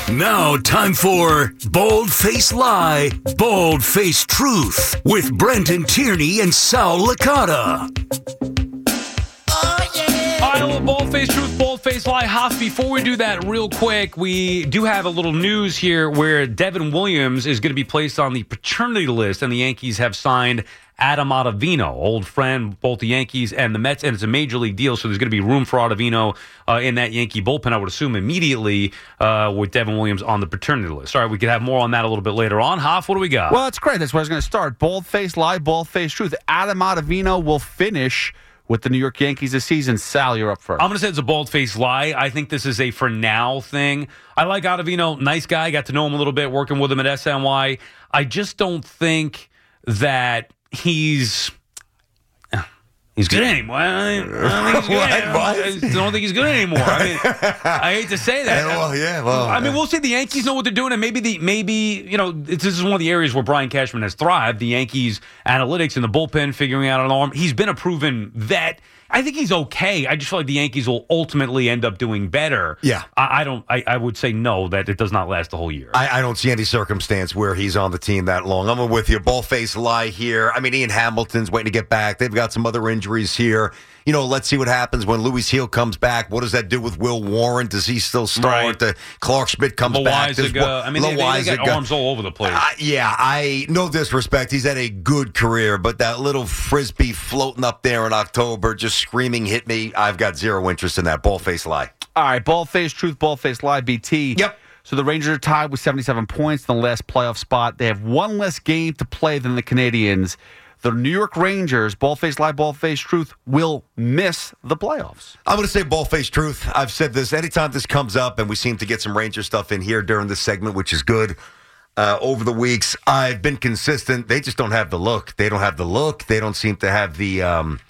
Now, time for Bold Face Lie, Bold Face Truth with Brenton Tierney and Sal Licata. All right, a little Bold Face Truth, Bold Face Lie. Huff, before we do that real quick, we do have a little news here where Devin Williams is going to be placed on the paternity list, and the Yankees have signed Adam Ottavino, old friend, both the Yankees and the Mets, and it's a major league deal, so there's going to be room for Ottavino in that Yankee bullpen, I would assume, immediately with Devin Williams on the paternity list. All right, we could have more on that a little bit later on. Hoff, what do we got? Well, that's great. That's where I was going to start. Bold face lie, bold face truth. Adam Ottavino will finish with the New York Yankees this season. Sal, you're up first. I'm going to say it's a bold-faced lie. I think this is a for-now thing. I like Ottavino. Nice guy. Got to know him a little bit, working with him at SNY. I just don't think that he's good anymore. I don't think he's good anymore. I don't think he's good anymore. I mean, I hate to say that. I mean, we'll see. The Yankees know what they're doing, and maybe this is one of the areas where Brian Cashman has thrived. The Yankees analytics in the bullpen, figuring out an arm. He's been a proven vet. I think he's okay. I just feel like the Yankees will ultimately end up doing better. Yeah. I would say no, that it does not last the whole year. I don't see any circumstance where he's on the team that long. I'm with you. Ball-faced lie here. I mean, Ian Hamilton's waiting to get back. They've got some other injuries here. You know, let's see what happens when Louis Heel comes back. What does that do with Will Warren? Does he still start? Right. Clark Schmidt comes back. I mean, they got arms all over the place. No disrespect. He's had a good career, but that little frisbee floating up there in October, just screaming, hit me. I've got zero interest in that. Ball-faced lie. All right, ball-faced truth, ball-faced lie, BT. Yep. So the Rangers are tied with 77 points in the last playoff spot. They have one less game to play than the Canadians. The New York Rangers, ball-faced lie, ball-faced truth, will miss the playoffs. I'm going to say ball-faced truth. I've said this anytime this comes up, and we seem to get some Ranger stuff in here during this segment, which is good. Over the weeks, I've been consistent. They just don't have the look. They don't have the look. They don't seem to have the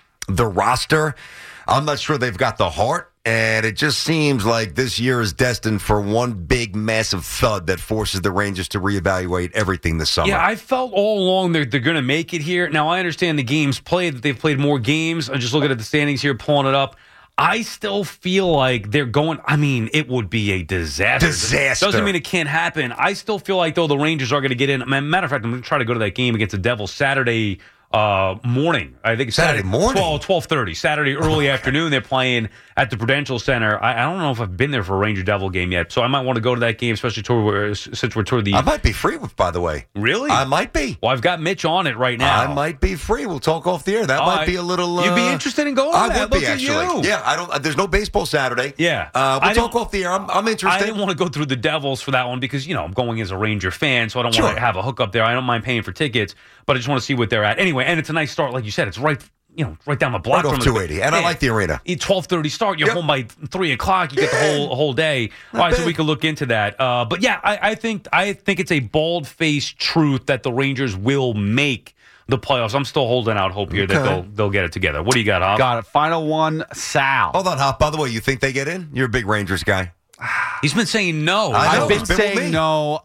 roster. I'm not sure they've got the heart. And it just seems like this year is destined for one big, massive thud that forces the Rangers to reevaluate everything this summer. Yeah, I felt all along they're going to make it here. Now, I understand the games played, that they've played more games. I'm just looking at the standings here, pulling it up. I still feel like they're going, I mean, it would be a disaster. Doesn't mean it can't happen. I still feel like, though, the Rangers are going to get in. Matter of fact, I'm going to try to go to that game against the Devils Saturday morning. I think it's Saturday morning? 12:30. Saturday early afternoon. They're playing at the Prudential Center. I don't know if I've been there for a Ranger Devil game yet, so I might want to go to that game, especially since we're toward the... I might be free, by the way. Really? I might be. Well, I've got Mitch on it right now. I might be free. We'll talk off the air. That might be a little... You'd be interested in going to that? I would be, Look actually. at you. Yeah, there's no baseball Saturday. Yeah. We'll talk off the air. I'm interested. I didn't want to go through the Devils for that one because, I'm going as a Ranger fan, so I don't want to have a hookup there. I don't mind paying for tickets, but I just want to see what they're at. Anyway, and it's a nice start, like you said. It's right down the block. Right off 280. And I like the arena. 12:30 start. You're home by 3 o'clock. You get the whole day. All right, so we can look into that. But yeah, I think it's a bald-faced truth that the Rangers will make the playoffs. I'm still holding out hope here that they'll get it together. What do you got, Hop? Got it. Final one, Sal. Hold on, Hop. By the way, you think they get in? You're a big Rangers guy. He's been saying no. I've been saying no.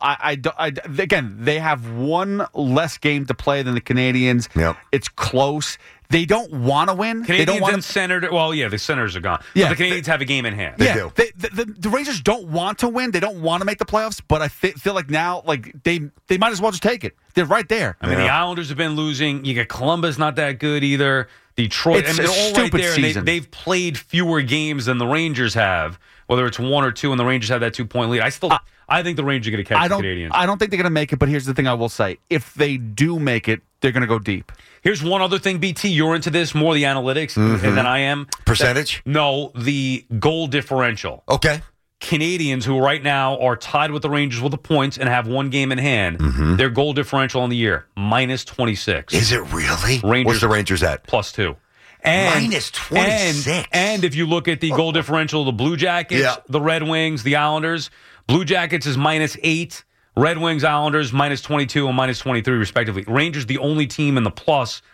Again, they have one less game to play than the Canadians. Yep. It's close. They don't want to win. Canadians they don't want and Senators. Well, yeah, the Senators are gone. Yeah, but the Canadians have a game in hand. They do. The Rangers don't want to win. They don't want to make the playoffs. But I feel like now, they might as well just take it. They're right there. I mean, the Islanders have been losing. You got Columbus, not that good either. Detroit. It's they're all stupid right there. season. They've played fewer games than the Rangers have. Whether it's 1 or 2, and the Rangers have that 2-point lead. I think the Rangers are going to catch the Canadians. I don't think they're going to make it. But here's the thing: I will say, if they do make it, they're going to go deep. Here's one other thing, BT. You're into this more, the analytics, than I am. Percentage? No, the goal differential. Okay. Canadians, who right now are tied with the Rangers with the points and have one game in hand, their goal differential on the year, minus 26. Is it really? Where's the Rangers at? Plus 2. And, minus 26. And if you look at the goal differential, the Blue Jackets, the Red Wings, the Islanders, Blue Jackets is minus 8. Red Wings, Islanders, minus 22 and minus 23, respectively. Rangers, the only team in the plus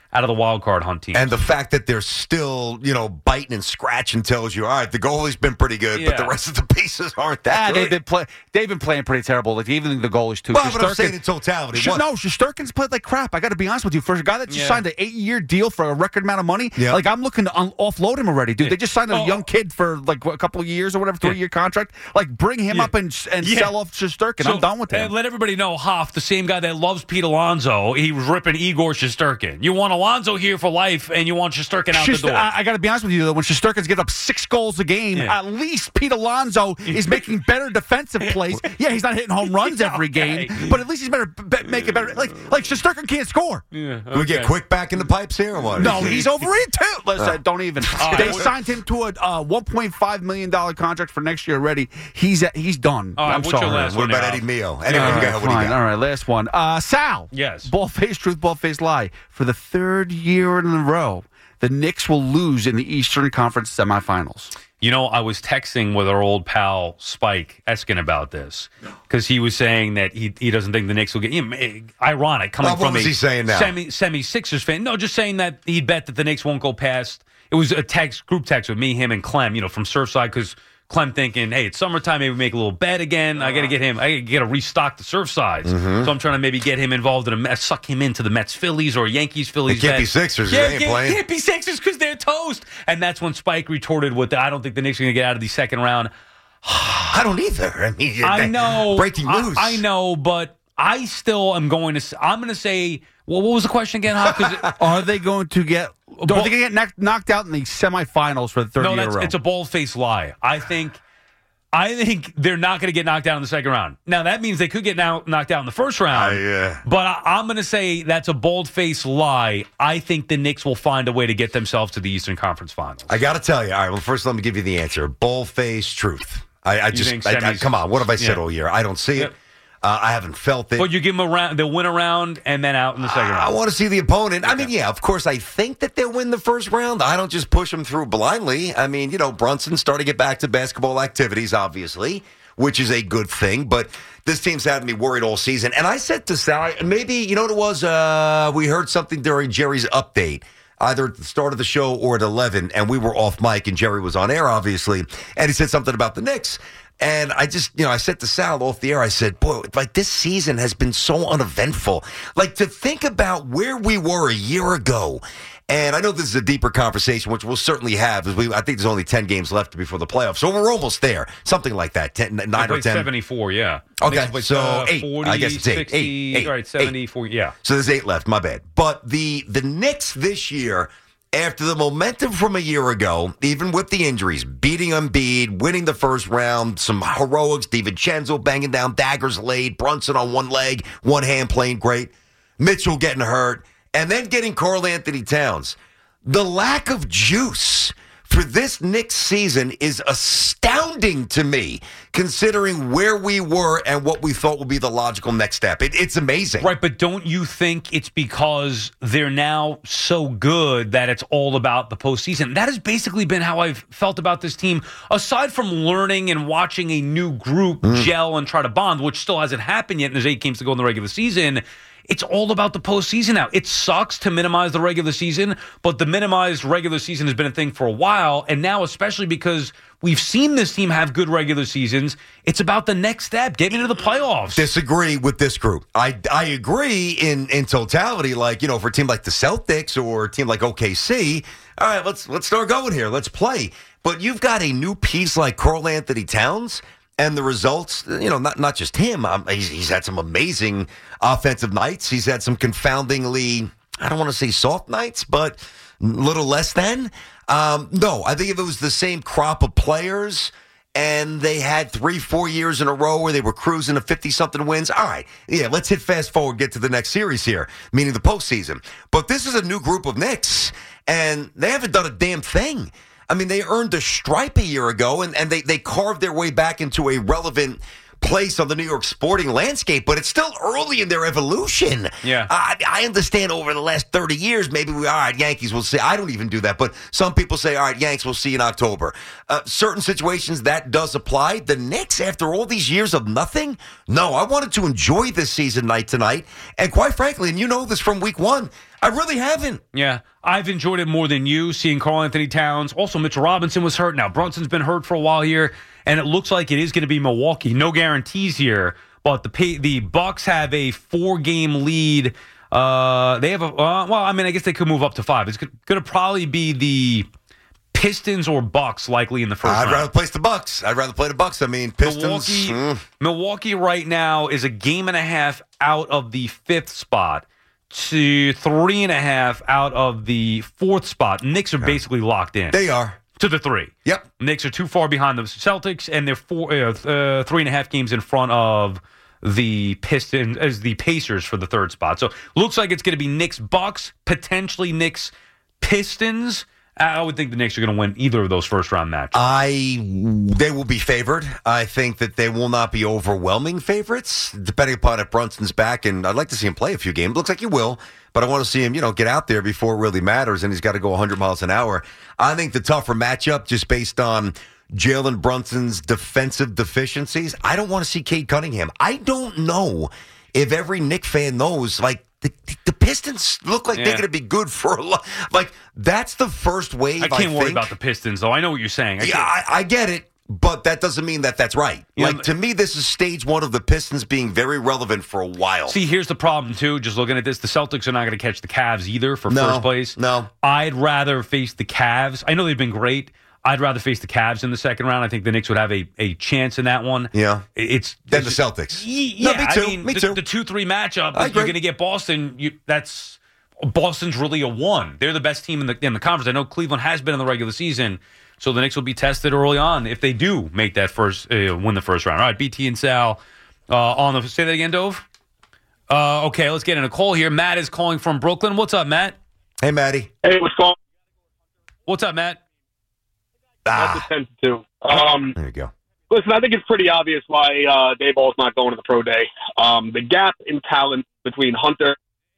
out of the wild card hunt team. And the fact that they're still, biting and scratching tells you, all right, the goalie's been pretty good, but the rest of the pieces aren't that good. They've been playing pretty terrible. Like even the goalies too. Well, but I'm saying in totality. Shesterkin's played like crap. I got to be honest with you. For a guy that just signed an 8-year deal for a record amount of money, like I'm looking to offload him already, dude. They just signed a young kid for like a couple of years or whatever, 3-year contract. Like bring him up and sell off Shesterkin. I'm done with him. And let everybody know, Hoff, the same guy that loves Pete Alonso, he was ripping Igor Shesterkin. You want Alonso here for life, and you want Shesterkin out the door. I got to be honest with you, though. When Shesterkin's getting up 6 goals a game, at least Pete Alonso is making better defensive plays. Yeah, he's not hitting home runs every game, but at least he's making better. Like Shesterkin can't score. Yeah, Do we get Quick back in the pipes here or what? No, he's over it too. Listen, don't even. They signed him to a $1.5 million contract for next year already. He's done. I'm what's sorry. your last What one, about Al? Eddie Mio? Anyway, what do you Fine. got? All right, last one. Sal. Yes. Bald-faced truth, bald-faced lie. For the 3rd year in a row, the Knicks will lose in the Eastern Conference semifinals. I was texting with our old pal Spike Eskin about this because he was saying that he doesn't think the Knicks will get. Ironic coming What from was he saying now? semi Sixers fan. No, just saying that he'd bet that the Knicks won't go past. It was a group text with me, him, and Clem. From Surfside because Clem thinking, hey, it's summertime, maybe make a little bet again. I got to get him. I got to restock the Surfsides. So I'm trying to maybe get him involved in suck him into the Mets Phillies or Yankees Phillies. It can't be Sixers. They ain't playing. Can't be Sixers because they're toast. And that's when Spike retorted with, I don't think the Knicks are going to get out of the second round. I don't either. I know. Breaking news. I know, but I still am going to. I'm going to say. Well, what was the question again? Are they going to get? Are they going to get knocked out in the semifinals for the 3rd year in a row? It's a bold-faced lie. I think they're not going to get knocked out in the second round. Now that means they could get knocked out in the first round. But I'm going to say that's a bold-faced lie. I think the Knicks will find a way to get themselves to the Eastern Conference Finals. I got to tell you. All right. Well, first let me give you the answer. Bold-faced truth. I come on. What have I said all year? I don't see it. I haven't felt it. But you give them a round, they'll win a round and then out in the second round. I want to see the opponent. Okay. I mean, of course, I think that they'll win the first round. I don't just push them through blindly. I mean, Brunson's starting to get back to basketball activities, obviously, which is a good thing. But this team's had me worried all season. And I said to Sal, maybe, you know what it was? We heard something during Jerry's update, either at the start of the show or at 11, and we were off mic, and Jerry was on air, obviously, and he said something about the Knicks. And I just, I said to Sal off the air, I said, boy, like this season has been so uneventful. Like to think about where we were a year ago. And I know this is a deeper conversation, which we'll certainly have. I think there's only 10 games left before the playoffs. So we're almost there. Something like that. 9 or 10. 74, yeah. Okay, so 8. 40, I guess it's 8. 60, 8. All right, 74, 8. Yeah. So there's 8 left, my bad. But the Knicks this year, after the momentum from a year ago, even with the injuries, beating Embiid, winning the first round, some heroics, DiVincenzo banging down daggers laid, Brunson on one leg, one hand playing great, Mitchell getting hurt, and then getting Karl Anthony Towns. The lack of juice for this Knicks season is astounding to me, considering where we were and what we thought would be the logical next step. It's amazing. Right, but don't you think it's because they're now so good that it's all about the postseason? That has basically been how I've felt about this team, aside from learning and watching a new group gel and try to bond, which still hasn't happened yet, and there's 8 games to go in the regular season. It's all about the postseason now. It sucks to minimize the regular season, but the minimized regular season has been a thing for a while, and now especially because we've seen this team have good regular seasons, it's about the next step, getting into the playoffs. Disagree with this group. I agree in totality, like, for a team like the Celtics or a team like OKC, all right, let's start going here. Let's play. But you've got a new piece like Karl Anthony Towns, and the results, not just him. He's had some amazing offensive nights. He's had some confoundingly, I don't want to say soft nights, but a little less than. No, I think if it was the same crop of players and they had 3-4 years in a row where they were cruising to 50-something wins, all right, let's hit fast forward, get to the next series here, meaning the postseason. But this is a new group of Knicks, and they haven't done a damn thing. I mean, they earned a stripe a year ago, and they carved their way back into a relevant place on the New York sporting landscape, but it's still early in their evolution. Yeah. I understand over the last 30 years, maybe all right, Yankees will see. I don't even do that, but some people say, all right, Yanks will see in October. Certain situations that does apply. The Knicks, after all these years of nothing, no, I wanted to enjoy this season night to night. And quite frankly, and you know this from week one, I really haven't. Yeah, I've enjoyed it more than you, seeing Karl-Anthony Towns. Also, Mitchell Robinson was hurt. Now, Brunson's been hurt for a while here, and it looks like it is going to be Milwaukee. No guarantees here, but the Bucks have a 4-game lead. They have I guess they could move up to 5. It's going to probably be the Pistons or Bucks likely in the first round. I'd rather play the Bucks. I mean, Pistons. Milwaukee right now is a game and a half out of the 5th spot to 3.5 out of the 4th spot. Knicks are basically locked in. They are. To the 3. Yep. Knicks are too far behind the Celtics, and they're 3.5 games in front of the Pistons as the Pacers for the 3rd spot. So looks like it's going to be Knicks Bucks, potentially Knicks Pistons. I would think the Knicks are going to win either of those first-round matches. They will be favored. I think that they will not be overwhelming favorites, depending upon if Brunson's back. And I'd like to see him play a few games. Looks like he will, but I want to see him, get out there before it really matters, and he's got to go 100 miles an hour. I think the tougher matchup, just based on Jalen Brunson's defensive deficiencies, I don't want to see Cade Cunningham. I don't know if every Knick fan knows, the Pistons look like they're going to be good for a lot. That's the first wave. I can't worry about the Pistons, though. I know what you're saying. I get it, but that doesn't mean that that's right. To me, this is stage 1 of the Pistons being very relevant for a while. See, here's the problem, too. Just looking at this, the Celtics are not going to catch the Cavs either for first place. No. I'd rather face the Cavs. I know they've been great. I'd rather face the Cavs in the second round. I think the Knicks would have a chance in that one. Yeah. It's then the Celtics. Yeah, me too. The 2-3 matchup, you're going to get Boston. Boston's really a 1. They're the best team in the conference. I know Cleveland has been in the regular season, so the Knicks will be tested early on if they do make that win the first round. All right, BT and Sal say that again, Dove? Okay, let's get in a call here. Matt is calling from Brooklyn. What's up, Matt? Hey, Matty. Hey, what's going on? What's up, Matt? That's a 10-2. There you go. Listen, I think it's pretty obvious why Dayball's not going to the pro day. The gap in talent between Hunter,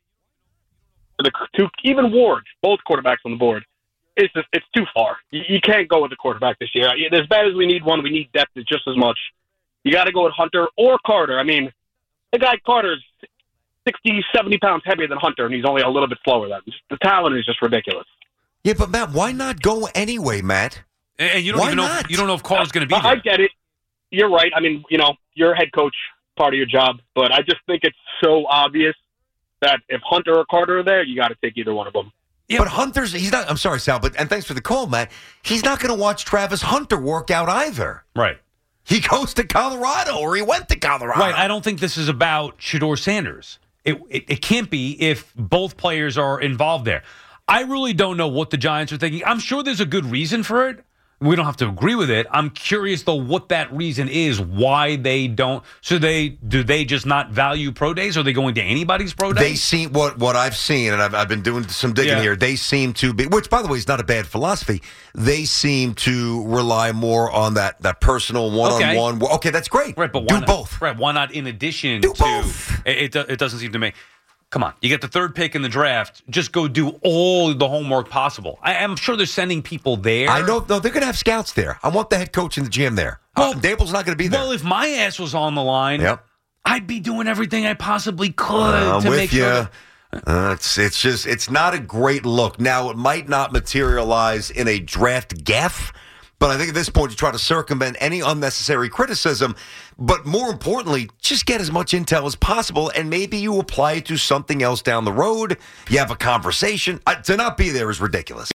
even Ward, both quarterbacks on the board, it's too far. You can't go with the quarterback this year. As bad as we need one, we need depth just as much. You got to go with Hunter or Carter. I mean, the guy Carter's 60, 70 pounds heavier than Hunter, and he's only a little bit slower than him. The talent is just ridiculous. Yeah, but Matt, why not go anyway, Matt? And you don't even know. You don't know if Carter's going to be there. I get it. You're right. I mean, you're a head coach, part of your job, but I just think it's so obvious that if Hunter or Carter are there, you got to take either one of them. Yeah, but he's not. I'm sorry, Sal, and thanks for the call, Matt. He's not going to watch Travis Hunter work out either. Right. He goes to Colorado, or he went to Colorado. Right. I don't think this is about Shedeur Sanders. It can't be if both players are involved there. I really don't know what the Giants are thinking. I'm sure there's a good reason for it. We don't have to agree with it. I'm curious, though, what that reason is, why they don't. So do they just not value pro days? Are they going to anybody's pro day? They seem, what I've seen, and I've been doing some digging here, they seem to be, which, by the way, is not a bad philosophy, they seem to rely more on that personal one-on-one. Okay, that's great. Right, but do both. Right, why not in addition do to. Both. It doesn't seem to me. Come on, you get the 3rd pick in the draft. Just go do all the homework possible. I'm sure they're sending people there. I know. No, they're going to have scouts there. I want the head coach in the gym there. Well, Daboll's not going to be there. Well, if my ass was on the line, I'd be doing everything I possibly could to make sure. It's not a great look. Now, it might not materialize in a draft gaffe, but I think at this point you try to circumvent any unnecessary criticism. But more importantly, just get as much intel as possible, and maybe you apply it to something else down the road. You have a conversation. To not be there is ridiculous.